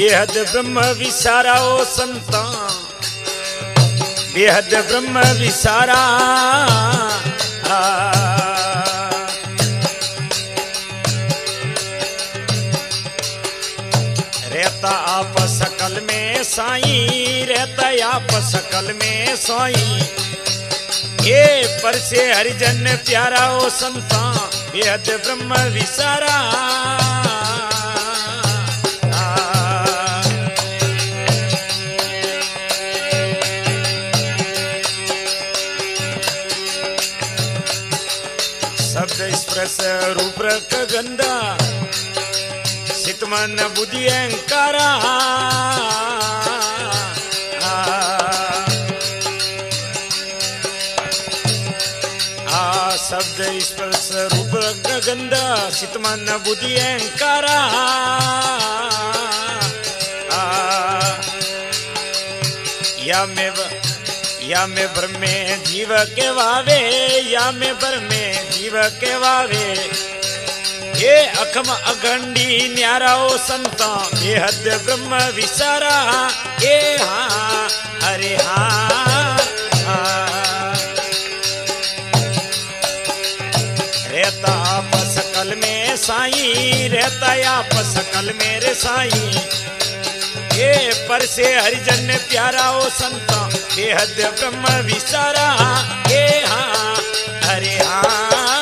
बेहद ब्रह्म विसारा ओ संता, बेहद ब्रह्म विसारा। रहता आप सकल में साईं, रहता आप सकल में साईं। ये पर से हरिजन प्यारा ओ संता, बेहद ब्रह्म विसारा। शब्द स्पर्श रूप रक गंधा, चित मन बुद्धि अहंकारा। शब्द स्पर्श रूप रक गंधा, चित मन बुद्धि अहंकारा। या में ब्रह्मे जीव के वावे, या में ब्रह्मे जीव के वावे। ये अखम अखंडी न्यारा ओ संता, बेहद ब्रह्म विसारा। ये हाँ अरे हाँ, रहता आप सकल में साईं, रहता आप सकल मेरे साईं। ये पर से हरिजन प्यारा ओ संता, बेहद ब्रह्म विसारा। ये हाँ अरे हाँ,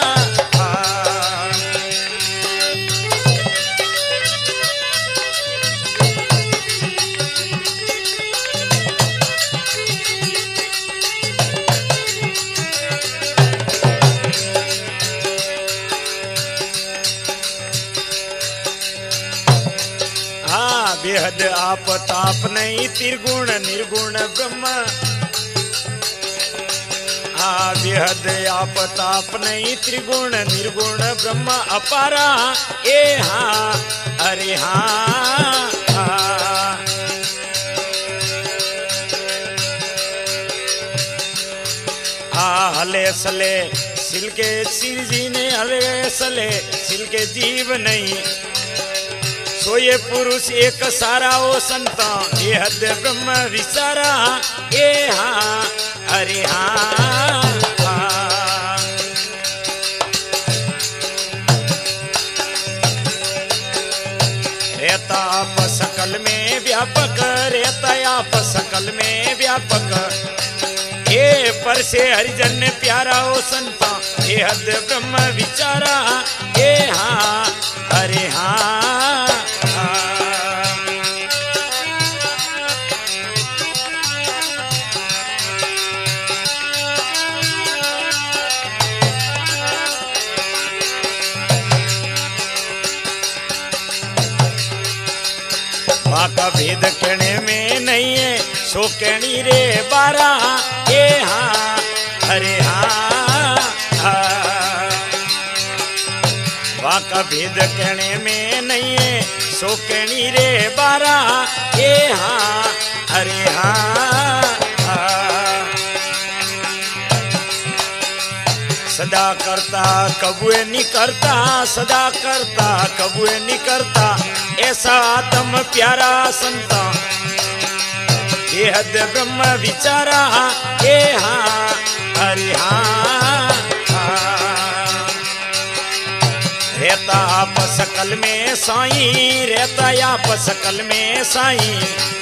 बेहद आप ताप नहीं त्रिगुण निर्गुण ब्रह्म। बेहद आप ताप नहीं त्रिगुण निर्गुण ब्रह्म अपारा। ए हाँ अरे हाँ, हले सले सिल के सिर जी ने, हले सले सिल के जीव नहीं। सो ये पुरुष एक सारा ओ संता, बेहद ब्रह्म विसारा। ये हाँ अरे हाँ, रहता आप सकल में व्यापक, रहता आप सकल में व्यापक। ये पर से हरिजन प्यारा ओ संता, बेहद ब्रह्म विचारा। ये हाँ अरे हाँ, का भेद कहने में नहीं है, सो कहनी रे बारा। ये हाँ अरे हाँ, वाह का भेद कहने में नहीं है, सो कहनी रे बारा। ये हाँ अरे हाँ, सदा करता कबूए नहीं करता, सदा करता कबूए नहीं करता। ऐसा आत्म प्यारा संता, बेहद ब्रह्म विचारा। ये हाँ अरे हाँ, रहता आप सकल में साईं, रहता आप सकल में साईं।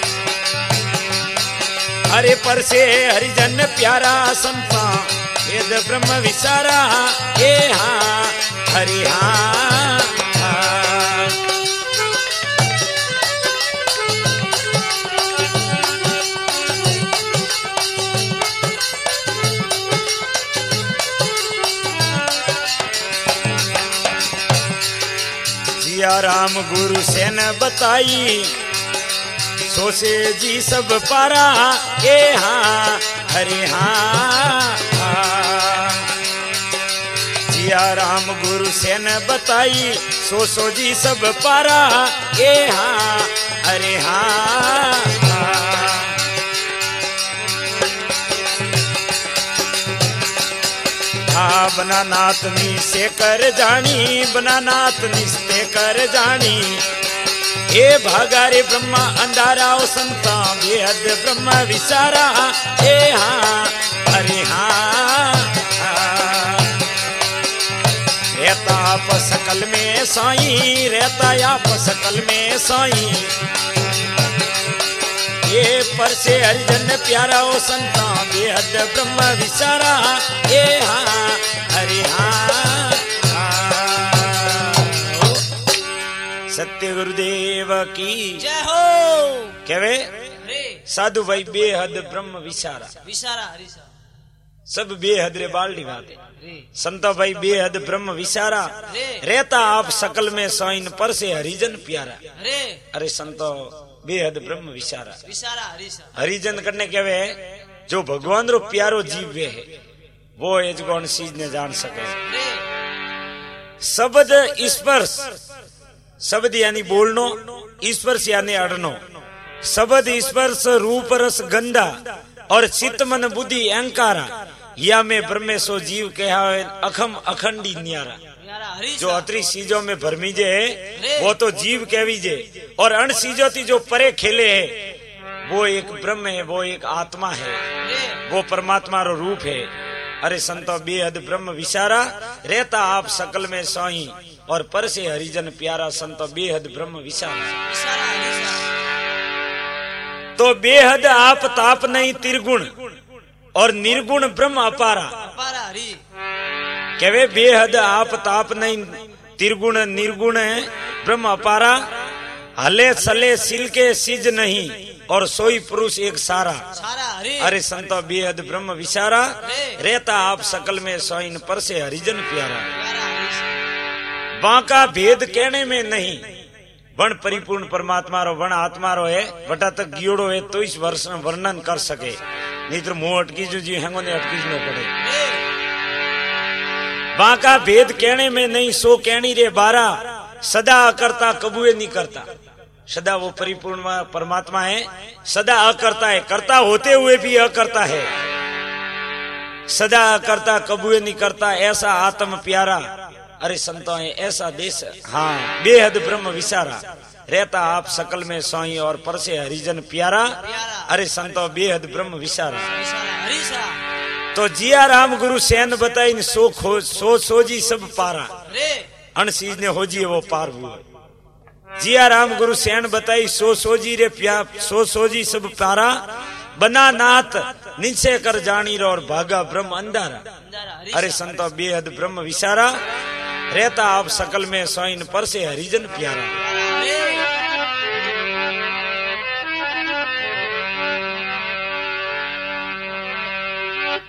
अरे पर से हरिजन प्यारा संता, वेद ब्रह्म विचारा। ये हाँ हरि हाँ, जिया राम गुरु से न बताई, सोसे जी सब पारा। ये हाँ हरि हाँ, जिया राम गुरु से न बताई, सो जी सब पारा। ये हाँ हरि हाँ, बना नाथ नी से कर जानी, बना नाथ निस्ते कर जानी। हे भागा रे ब्रह्मा अंधारा ओ संता बेहद ब्रह्म विचारा हे हाँ अरे हाँ रहता आप सकल में साईं रहता आप सकल में साईं ये पर से हरिजन प्यारा ओ संता बेहद ब्रह्म विचारा ये हाँ हरि हाँ सत्य गुरुदेव की जय हो। कहवे साधु भाई बेहद ब्रह्म विचारा विचारा हरिसा सब बेहद रे बाल्टी बाते संतो भाई बेहद ब्रह्म विचारा रहता आप सकल में साईं पर से हरिजन प्यारा अरे संतो बेहद ब्रह्म विचारा हरिजन करने कहवे जो भगवान रो प्यारो जीव वे है वो एज कौन चीज ने जान सके शब्द स्पर्श शब्द यानी बोलनो स्पर्श यानी अड़नो शब्द स्पर्श रूप रस गंधा और चित्त मन बुद्धि अहंकारा या में ब्रह्मेश्वर जीव कहा अखम अखंडी न्यारा जो अतरी चीजों में भरमी जे वो तो जीव कहवी जे और अण चीजों थी जो परे खेले है वो एक ब्रह्म है वो एक आत्मा है वो परमात्मा रो रूप है अरे संतो बेहद ब्रह्म विचारा रहता आप सकल में साईं और पर से हरिजन प्यारा संतो बेहद ब्रह्म विचारा तो बेहद आप ताप नहीं त्रिगुण और निर्गुण ब्रह्म अपारा कहवे बेहद आप ताप नहीं त्रिगुण निर्गुण है ब्रह्म अपारा हले सले सिल के सिज नहीं और सोई पुरुष एक सारा अरे संतो बेहद ब्रह्म विचारा रहता आप सकल में साईं पर से हरिजन प्यारा बाका भेद कहने में नहीं वण परिपूर्ण परमात्मा रो वण आत्मा रो है वटा तक गियोड़ो है तो इस वर्णन कर सके नहीं तो मुंह अटकी जो जी हैंगो ने अटकी न पड़े बाका भेद कहने में नहीं सो कहनी रे बारा सदा अकर्ता कबूए नहीं करता सदा वो परिपूर्ण परमात्मा है सदा अकर्ता है करता होते हुए भी अकर्ता है सदा अकर्ता कबूए नहीं करता ऐसा आत्म प्यारा अरे संतो है ऐसा देश हाँ बेहद ब्रह्म विचारा रहता आप सकल में साईं और पर से हरिजन प्यारा अरे संतो बेहद ब्रह्म विचारा तो जिया राम गुरु सैन बताई सो जी सब पारा अन चीज ने हो जी वो पार हुआ जिया राम गुरु सैन बताई सो जी रे सो जी सब पारा बना नाथ निश्चय कर जानी रो और भागा ब्रह्म अंधारा अरे संतो बेहद ब्रह्म विचारा रहता आप सकल में साईं पर से हरिजन प्यारा